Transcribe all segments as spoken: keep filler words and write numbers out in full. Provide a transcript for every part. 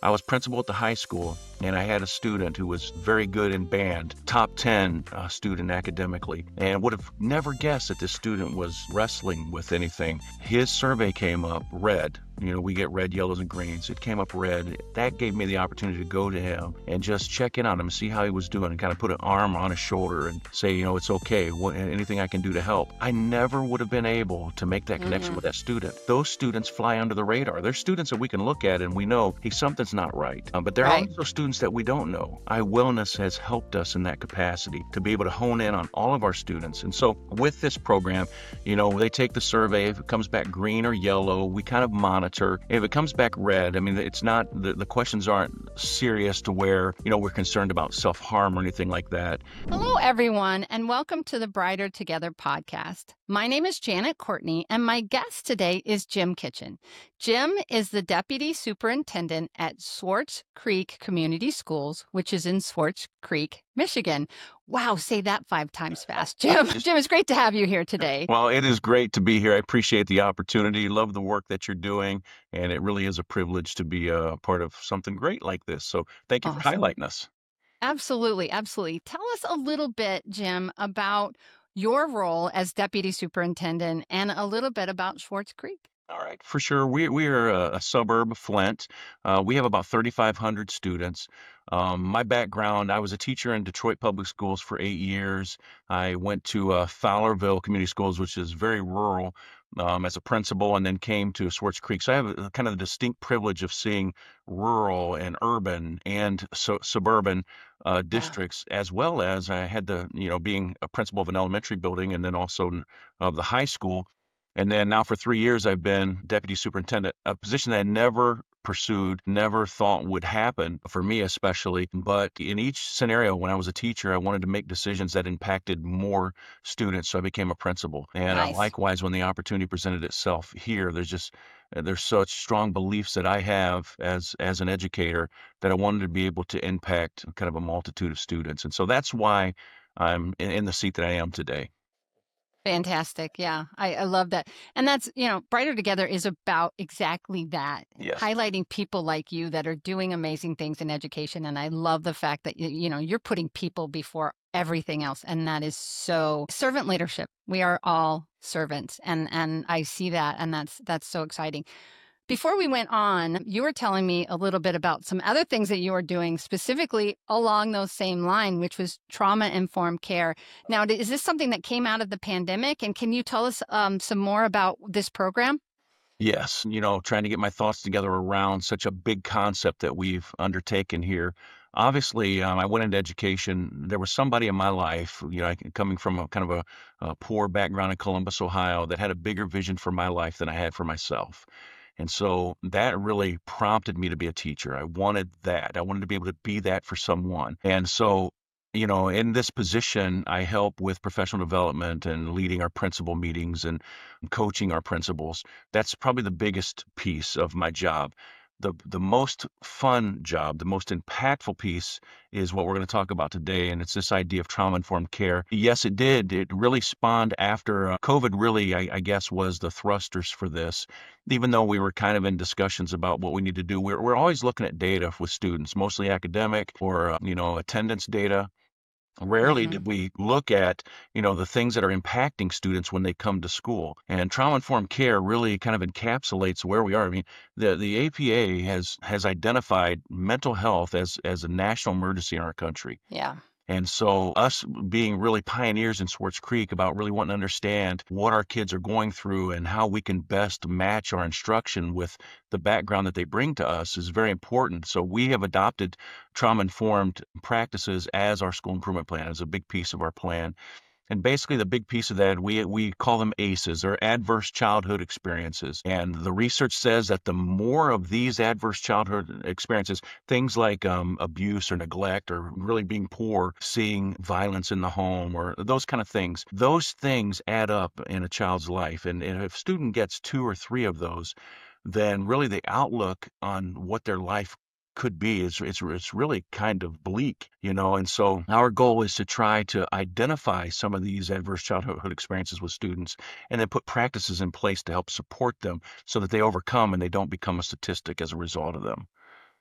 I was principal at the high school, and I had a student who was very good in band, top ten uh, student academically, and would have never guessed that this student was wrestling with anything. His survey came up red. You know, we get red, yellows, and greens. It came up red. That gave me the opportunity to go to him and just check in on him, see how he was doing, and kind of put an arm on his shoulder and say, you know, it's okay. What, anything I can do to help. I never would have been able to make that connection Mhm. with that student. Those students fly under the radar. They're students that we can look at and we know, hey, something's not right. Um, but there are Right. also students that we don't know. iWellness has helped us in that capacity to be able to hone in on all of our students. And so with this program, you know, they take the survey. If it comes back green or yellow, we kind of monitor. If it comes back red, I mean, it's not, the, the questions aren't serious to where, you know, we're concerned about self-harm or anything like that. Hello, everyone, and welcome to the Brighter Together podcast. My name is Janet Courtney, and my guest today is Jim Kitchen. Jim is the Deputy Superintendent at Swartz Creek Community Schools, which is in Swartz Creek, Michigan. Wow, say that five times fast, Jim. Jim, it's great to have you here today. Well, it is great to be here. I appreciate the opportunity. Love the work that you're doing, and it really is a privilege to be a part of something great like this. So thank you for Awesome. highlighting us. Absolutely, absolutely. Tell us a little bit, Jim, about your role as Deputy Superintendent and a little bit about Swartz Creek. All right, for sure. We we are a, a suburb of Flint. Uh, we have about thirty-five hundred students. Um, my background, I was a teacher in Detroit Public Schools for eight years. I went to uh, Fowlerville Community Schools, which is very rural, um, as a principal, and then came to Swartz Creek. So I have a, kind of the distinct privilege of seeing rural and urban and su- suburban uh, Yeah. districts, as well as I had the, you know, being a principal of an elementary building and then also of the high school. And then now for three years, I've been deputy superintendent, a position that I never pursued, never thought would happen for me, especially. But in each scenario, when I was a teacher, I wanted to make decisions that impacted more students. So I became a principal. And uh, Nice. likewise, when the opportunity presented itself here, there's just, uh, there's such strong beliefs that I have as, as an educator that I wanted to be able to impact kind of a multitude of students. And so that's why I'm in, in the seat that I am today. Fantastic. Yeah, I, I love that. And that's, you know, Brighter Together is about exactly that, Yes. highlighting people like you that are doing amazing things in education. And I love the fact that, you, you know, you're putting people before everything else. And that is so servant leadership. We are all servants. And, and I see that. And that's, that's so exciting. Before we went on, you were telling me a little bit about some other things that you were doing specifically along those same line, which was trauma-informed care. Now, is this something that came out of the pandemic? And can you tell us um, some more about this program? Yes, you know, trying to get my thoughts together around such a big concept that we've undertaken here. Obviously, um, I went into education. There was somebody in my life, you know, I- coming from a kind of a, a poor background in Columbus, Ohio, that had a bigger vision for my life than I had for myself. And so that really prompted me to be a teacher. I wanted that. I wanted to be able to be that for someone. And so, you know, in this position, I help with professional development and leading our principal meetings and coaching our principals. That's probably the biggest piece of my job. The, the most fun job, the most impactful piece is what we're going to talk about today. And it's this idea of trauma informed care. Yes, it did. It really spawned after uh, COVID, really, I, I guess, was the thrusters for this. Even though we were kind of in discussions about what we need to do, we're, we're always looking at data with students, mostly academic or, uh, you know, attendance data. Rarely Hmm. did we look at, you know, the things that are impacting students when they come to school. And trauma-informed care really kind of encapsulates where we are. I mean, the the A P A has has identified mental health as as a national emergency in our country. Yeah. And so us being really pioneers in Swartz Creek about really wanting to understand what our kids are going through and how we can best match our instruction with the background that they bring to us is very important. So we have adopted trauma-informed practices as our school improvement plan, as a big piece of our plan. And basically, the big piece of that, we we call them ACEs, or adverse childhood experiences. And the research says that the more of these adverse childhood experiences, things like um, abuse or neglect, or really being poor, seeing violence in the home, or those kind of things, those things add up in a child's life. And, and if a student gets two or three of those, then really the outlook on what their life could be is it's it's really kind of bleak, you know. And so our goal is to try to identify some of these adverse childhood experiences with students and then put practices in place to help support them so that they overcome and they don't become a statistic as a result of them.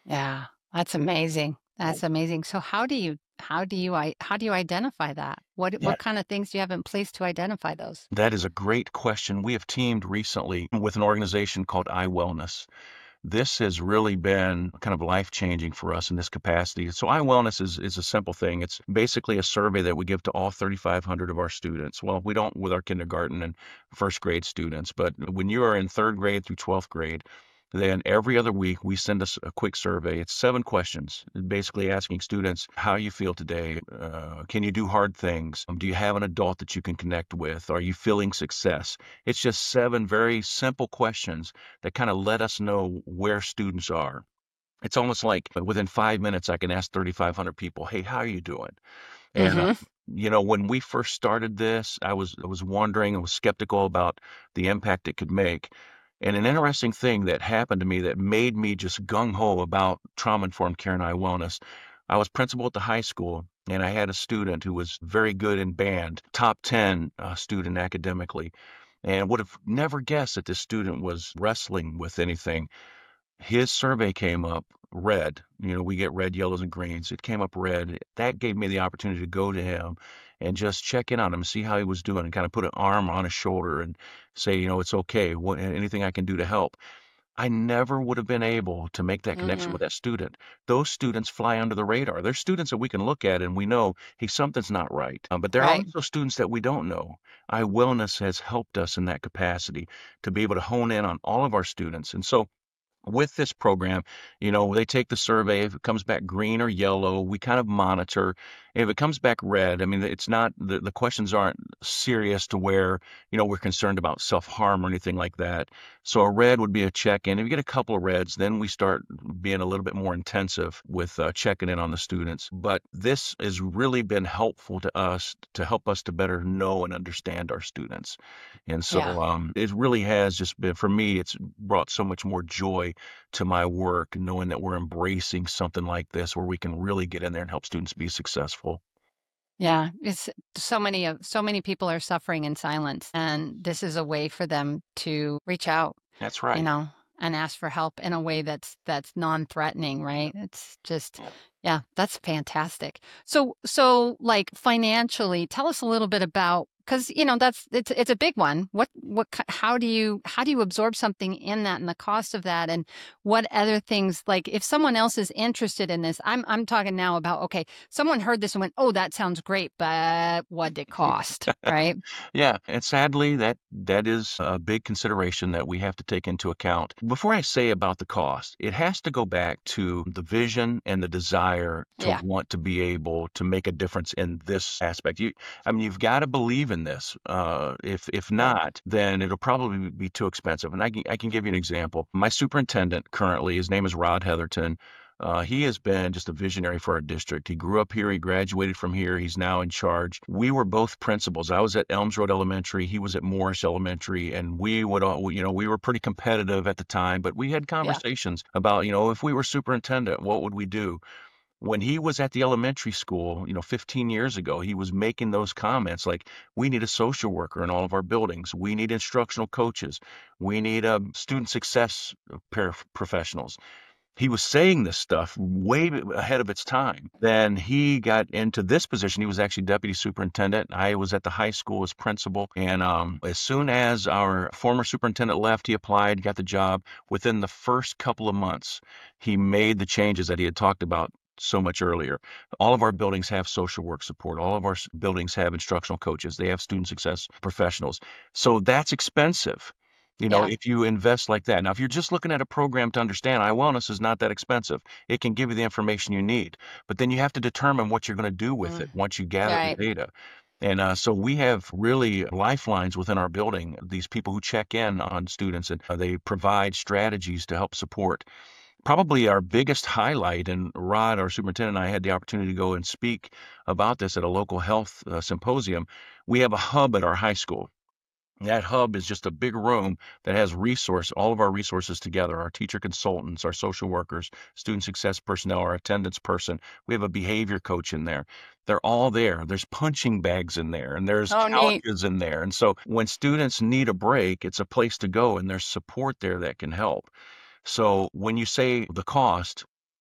Yeah, that's amazing. That's amazing. So how do you how do you I how do you identify that? What what That kind of things do you have in place to identify those? that is a great question. We have teamed recently with an organization called iWellness. This has really been kind of life changing for us in this capacity. So, iWellness is is a simple thing. It's basically a survey that we give to all thirty-five hundred of our students. Well, we don't with our kindergarten and first grade students, but when you are in third grade through twelfth grade, then every other week we send us a quick survey. It's seven questions, basically asking students how you feel today. Uh, can you do hard things? Um, do you have an adult that you can connect with? Are you feeling success? It's just seven very simple questions that kind of let us know where students are. It's almost like within five minutes, I can ask thirty-five hundred people, "Hey, how are you doing?" And, uh, Mhm. you know, when we first started this, I was I was wondering, I was skeptical about the impact it could make. And an interesting thing that happened to me that made me just gung ho about trauma-informed care and eye wellness. I was principal at the high school, and I had a student who was very good in band, top ten uh, student academically, and would have never guessed that this student was wrestling with anything. His survey came up red. You know, we get red, yellows, and greens. It came up red. That gave me the opportunity to go to him and just check in on him, see how he was doing, and kind of put an arm on his shoulder and say, you know, it's okay. What anything I can do to help. I never would have been able to make that connection Mm-mm. with that student. Those students fly under the radar. There's students that we can look at and we know, hey, something's not right. Um, but there are Right. also students that we don't know. iWellness has helped us in that capacity to be able to hone in on all of our students. And so with this program, you know, they take the survey. If it comes back green or yellow, we kind of monitor. If it comes back red, I mean, it's not the, the questions aren't serious to where, you know, we're concerned about self-harm or anything like that. So a red would be a check-in. If you get a couple of reds, then we start being a little bit more intensive with uh, checking in on the students. But this has really been helpful to us to help us to better know and understand our students. And Yeah. so um, it really has just been, for me, it's brought so much more joy to my work, knowing that we're embracing something like this where we can really get in there and help students be successful. Yeah. It's so many of so many people are suffering in silence, and this is a way for them to reach out, That's you right. know, and ask for help in a way that's that's non-threatening, right? It's just Yeah. yeah, that's fantastic. So so like financially, tell us a little bit about because you know that's it's it's a big one. What what ki- how do you how do you absorb something in that and the cost of that and what other things like if someone else is interested in this, I'm I'm talking now about okay, someone heard this and went, "Oh, that sounds great, but what did it cost?" Right? Yeah, and sadly, that that is a big consideration that we have to take into account. Before I say about the cost, it has to go back to the vision and the desire to Yeah. want to be able to make a difference in this aspect. You, I mean, you've got to believe in this. Uh, if if Right. not, then it'll probably be too expensive. And I can I can give you an example. My superintendent currently, his name is Rod Heatherton. Uh, he has been just a visionary for our district. He grew up here. He graduated from here. He's now in charge. We were both principals. I was at Elms Road Elementary. He was at Morris Elementary, and we would, all, you know, we were pretty competitive at the time. But we had Yeah. conversations about, you know, if we were superintendent, what would we do? When he was at the elementary school, you know, fifteen years ago, he was making those comments like, we need a social worker in all of our buildings. We need instructional coaches. We need um, student success uh, paraprofessionals. He was saying this stuff way b ahead of its time. Then he got into this position. He was actually deputy superintendent. I was at the high school as principal, and, um, as soon as our former superintendent left, he applied, got the job. Within the first couple of months, he made the changes that he had talked about so much earlier. All of our buildings have social work support. All of our s buildings have instructional coaches. They have student success professionals. So that's expensive. You know, Yeah. if you invest like that. Now, if you're just looking at a program to understand, iWellness is not that expensive. It can give you the information you need, but then you have to determine what you're going to do with Mm. it once you gather the Right. data. And uh, so we have really lifelines within our building, these people who check in on students and uh, they provide strategies to help support. Probably our biggest highlight, and Rod, our superintendent, and I had the opportunity to go and speak about this at a local health uh, symposium. We have a hub at our high school. That hub is just a big room that has resource, all of our resources together, our teacher consultants, our social workers, student success personnel, our attendance person. We have a behavior coach in there. They're all there. There's punching bags in there and there's Oh, neat. couches in there. And so when students need a break, it's a place to go and there's support there that can help. So when you say the cost,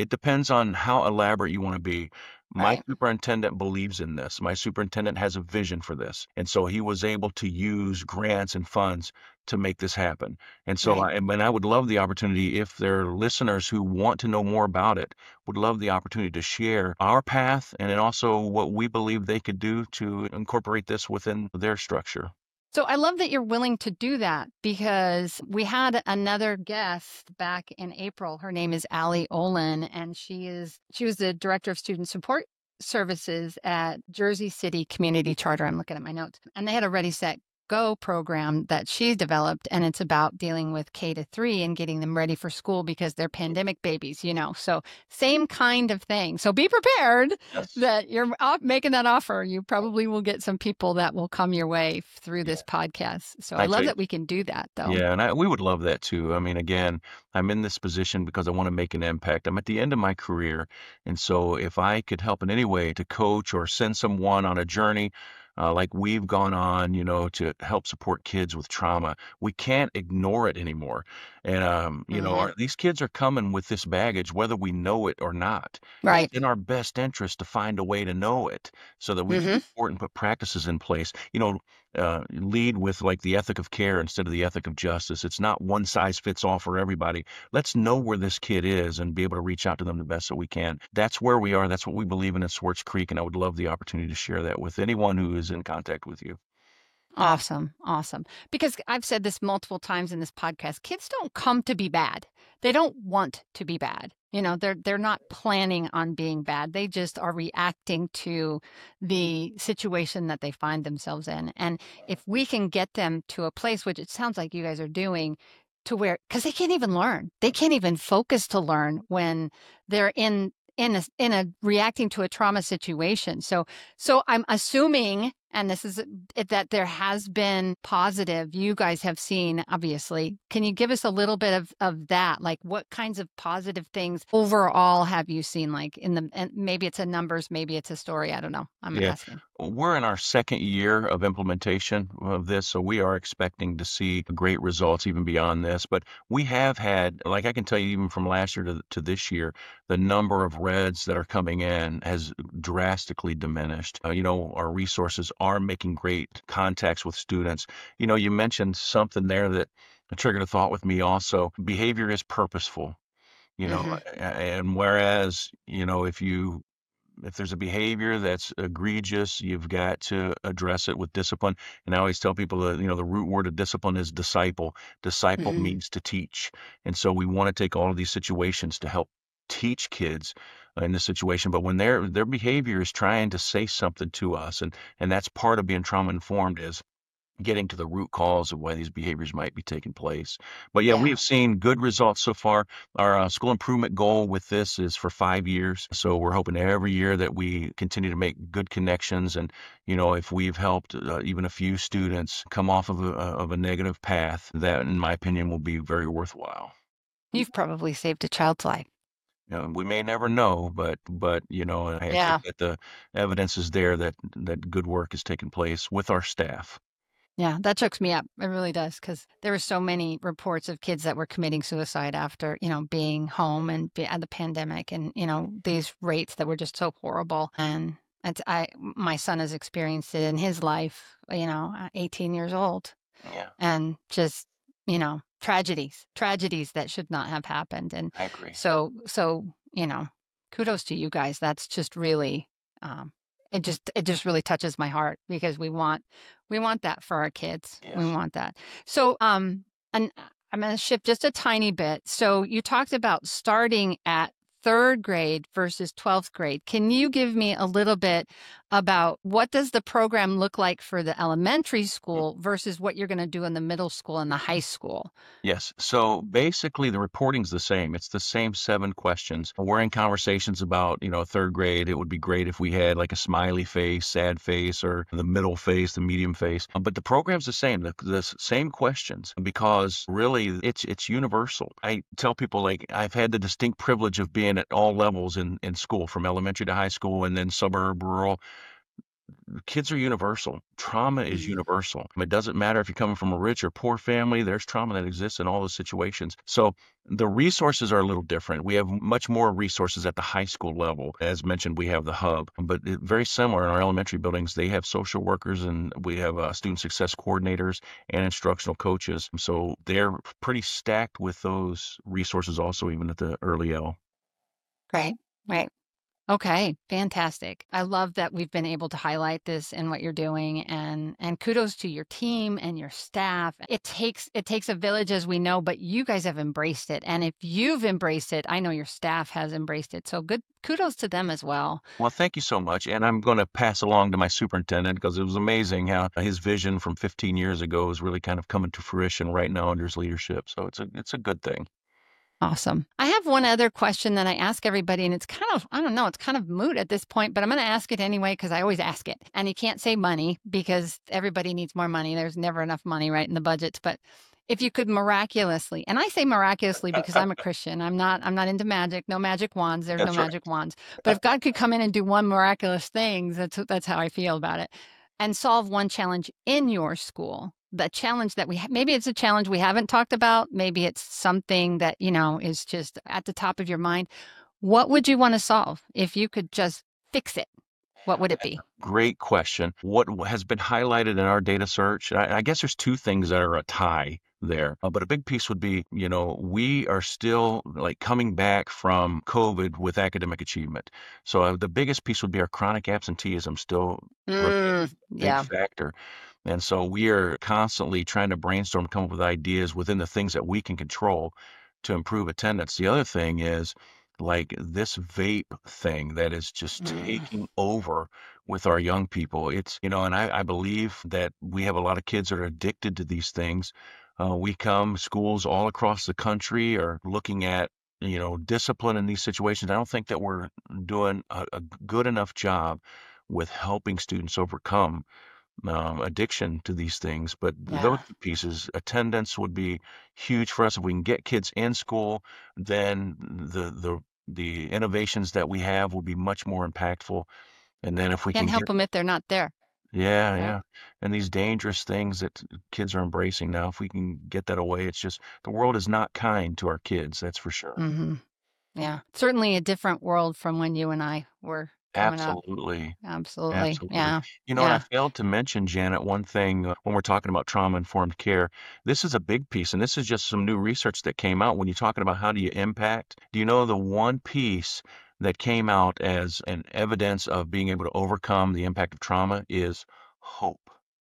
It depends on how elaborate you want to be. My Right. superintendent believes in this. My superintendent has a vision for this. And so he was able to use grants and funds to make this happen. And so Right. I and I would love the opportunity if there are listeners who want to know more about it, would love the opportunity to share our path and then also what we believe they could do to incorporate this within their structure. So I love that you're willing to do that because we had another guest back in April. Her name is Allie Olin, and she is she was the director of student support services at Jersey City Community Charter. I'm looking at my notes, and they had a Ready Set Go program that she's developed, and it's about dealing with K to three and getting them ready for school because they're pandemic babies, you know. So same kind of thing. So be prepared Yes. that you're off making that offer. You probably will get some people that will come your way through Yeah. this podcast. So I I love tell you, that we can do that though. yeah, and I we would love that too. I mean, again, I'm in this position because I want to make an impact. I'm at the end of my career, and so if I could help in any way to coach or send someone on a journey, uh, like we've gone on, you know, to help support kids with trauma, we can't ignore it anymore. And um, you know, Hmm. our, these kids are coming with this baggage, whether we know it or not. It's Right. in our best interest to find a way to know it so that we can Hmm. support and put practices in place. You know, uh, lead with like the ethic of care instead of the ethic of justice. It's not one size fits all for everybody. Let's know where this kid is and be able to reach out to them the best that we can. That's where we are. That's what we believe in at Swartz Creek. And I would love the opportunity to share that with anyone who is in contact with you. Awesome. Awesome. Because I've said this multiple times in this podcast, kids don't come to be bad. They don't want to be bad. You know, they're they're not planning on being bad. They just are reacting to the situation that they find themselves in. And if we can get them to a place, which it sounds like you guys are doing, to where because they can't even learn. They can't even focus to learn when they're in in a in a reacting to a trauma situation. So so I'm assuming, and this is it, that there has been positive you guys have seen, obviously. Can you give us a little bit of, of that? Like what kinds of positive things overall have you seen? Like in the, and maybe it's a numbers, maybe it's a story. I don't know. I'm Yeah. asking. We're in our second year of implementation of this, so we are expecting to see great results even beyond this. But we have had, like I can tell you, even from last year to, to this year, the number of reds that are coming in has drastically diminished. Uh, you know, our resources are making great contacts with students. You know, you mentioned something there that triggered a thought with me also. Behavior is purposeful, you know, Hmm. a- and whereas, you know, if you if there's a behavior that's egregious, you've got to address it with discipline. And I always tell people that, you know, the root word of discipline is disciple. Disciple Hmm. means to teach. And so we want to take all of these situations to help teach kids uh, in this situation. But when their their behavior is trying to say something to us, and and that's part of being trauma informed is getting to the root cause of why these behaviors might be taking place. But yeah, we Yeah. have seen good results so far. Our uh, school improvement goal with this is for five years. So we're hoping every year that we continue to make good connections. And, you know, if we've helped uh, even a few students come off of a, of a negative path, that, in my opinion, will be very worthwhile. You've probably saved a child's life. You know, we may never know, but but you know, I think Yeah. that the evidence is there that that good work is taking place with our staff. Yeah, that chokes me up. It really does because there were so many reports of kids that were committing suicide after, you know, being home and be, at the pandemic, and you know these rates that were just so horrible. And it's I, my son has experienced it in his life. You know, at eighteen years old, Yeah, and just you know tragedies, tragedies that should not have happened. And I agree. so, so you know, kudos to you guys. That's just really, um, it just it just really touches my heart because we want we want that for our kids. We Yes. want that. So, um, and I'm going to shift just a tiny bit. So you talked about starting at third grade versus twelfth grade. Can you give me a little bit about what does the program look like for the elementary school versus what you're going to do in the middle school and the high school? Yes. So basically, the reporting's the same. It's the same seven questions. We're in conversations about, you know, third grade. It would be great if we had like a smiley face, sad face, or the middle face, the medium face. Uh, But the program's the same. The, the s- same questions because really it's it's universal. I tell people like I've had the distinct privilege of being at all levels in in school, from elementary to high school, and then suburb, rural. kids are universal. Trauma is Mm. universal. It doesn't matter if you're coming from a rich or poor family, there's trauma that exists in all those situations. So the resources are a little different. We have much more resources at the high school level. As mentioned, we have the hub, but it, very similar in our elementary buildings. They have social workers and we have uh, student success coordinators and instructional coaches. So they're pretty stacked with those resources also, even at the early L. Right. Right. Okay, fantastic. I love that we've been able to highlight this in what you're doing, and and kudos to your team and your staff. It takes it takes a village, as we know, but you guys have embraced it. And if you've embraced it, I know your staff has embraced it. So good kudos to them as well. Well, thank you so much. And I'm going to pass along to my superintendent because it was amazing how his vision from fifteen years ago is really kind of coming to fruition right now under his leadership. So it's a it's a good thing. Awesome. I have one other question that I ask everybody, and it's kind of, I don't know, it's kind of moot at this point, but I'm going to ask it anyway because I always ask it. And you can't say money because everybody needs more money. There's never enough money, right, in the budgets. But if you could miraculously, and I say miraculously because I'm a Christian, I'm not, I'm not into magic, no magic wands, there's no That's right. magic wands. But if God could come in and do one miraculous thing, that's that's how I feel about it, and solve one challenge in your school, the challenge that we ha- maybe it's a challenge we haven't talked about, maybe it's something that, you know, is just at the top of your mind. What would you want to solve if you could just fix it? What would it be? Great question. What w- has been highlighted in our data search? I, I guess there's two things that are a tie there, uh, but a big piece would be, you know, we are still like coming back from COVID with academic achievement. So uh, the biggest piece would be our chronic absenteeism still remains Mm, a big yeah. factor. And so we are constantly trying to brainstorm, come up with ideas within the things that we can control to improve attendance. The other thing is like this vape thing that is just Mm, taking over with our young people. It's, you know, and I, I believe that we have a lot of kids that are addicted to these things. Uh, we come, schools all across the country are looking at, you know, discipline in these situations. I don't think that we're doing a, a good enough job with helping students overcome um, addiction to these things. But those yeah. two pieces, attendance would be huge for us. If we can get kids in school, then the the the innovations that we have will be much more impactful. And then if we Can't can help get, them if they're not there. yeah, Right. yeah, and these dangerous things that kids are embracing now, if we can get that away, it's just the world is not kind to our kids, that's for sure. Hmm. Yeah. Certainly a different world from when you and I were coming up. Absolutely. Absolutely. Absolutely. Yeah. You know, and I Yeah. failed to mention, Janet, one thing uh, when we're talking about trauma-informed care. This is a big piece, and this is just some new research that came out when you're talking about how do you impact. Do you know the one piece that came out as an evidence of being able to overcome the impact of trauma is hope?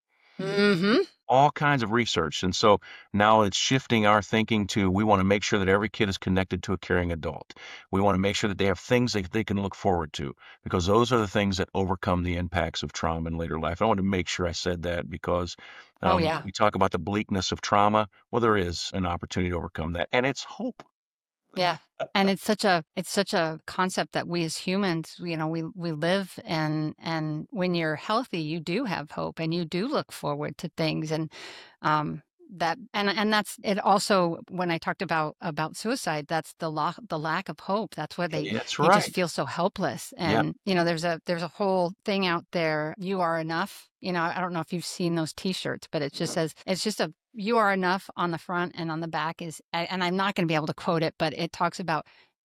Hmm. All kinds of research. And so now it's shifting our thinking to we want to make sure that every kid is connected to a caring adult. We want to make sure that they have things that they can look forward to because those are the things that overcome the impacts of trauma in later life. I want to make sure I said that because Oh, um, yeah. we talk about the bleakness of trauma. Well, there is an opportunity to overcome that, and it's hope. Yeah. And it's such a it's such a concept that we as humans, you know, we we live, and and when you're healthy, you do have hope and you do look forward to things, and um that and and that's it also when I talked about about suicide, that's the lack the lack of hope. That's where they That's you just right. feel so helpless. Yeah. And you know, there's a there's a whole thing out there, you are enough. You know, I don't know if you've seen those t-shirts, but it just says it's just a you are enough on the front, and on the back is a- and I'm not going to be able to quote it, but it talks about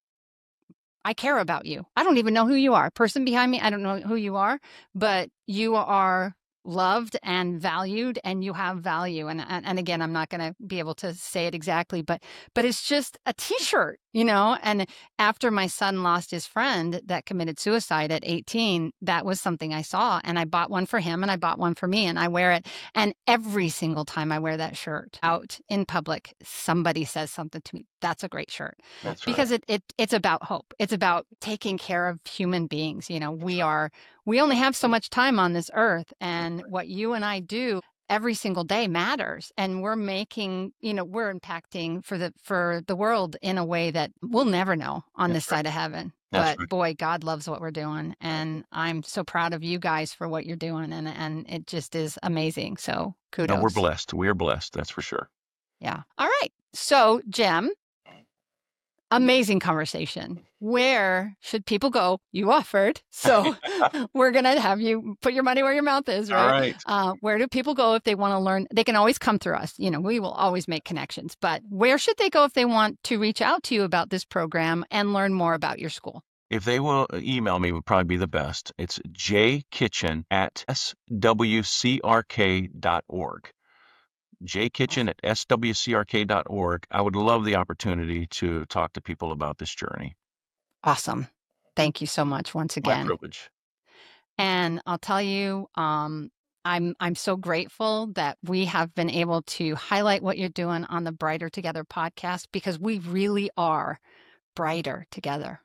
I care about you. I don't even know who you are. Person behind me, I don't know who you are, but you are loved and valued, and you have value. And and, and again, I'm not going to be able to say it exactly, but but it's just a t-shirt, you know? And after my son lost his friend that committed suicide at eighteen, that was something I saw, and I bought one for him and I bought one for me, and I wear it. And every single time I wear that shirt out in public, somebody says something to me. That's a great shirt, That's right. because it, it it's about hope. It's about taking care of human beings. You know, That's we right. are we only have so much time on this earth, and what you and I do every single day matters, and we're making, you know, we're impacting for the for the world in a way that we'll never know on this That's right. side of heaven. That's But right. boy, God loves what we're doing, and I'm so proud of you guys for what you're doing, and and it just is amazing. So No, we're kudos. blessed. We are blessed. That's for sure. Yeah. All right. So, Jem, Amazing conversation. Where should people go? You offered. So we're going to have you put your money where your mouth is, All right? right. Uh, where do people go if they want to learn? They can always come through us. You know, we will always make connections. But where should they go if they want to reach out to you about this program and learn more about your school? If they will email me, would probably be the best. It's jkitchen at s w c r k dot org. jkitchen at s w c r k dot org. I would love the opportunity to talk to people about this journey. Awesome. Thank you so much once My again. privilege. And I'll tell you, um, I'm I'm so grateful that we have been able to highlight what you're doing on the Brighter Together podcast, because we really are brighter together.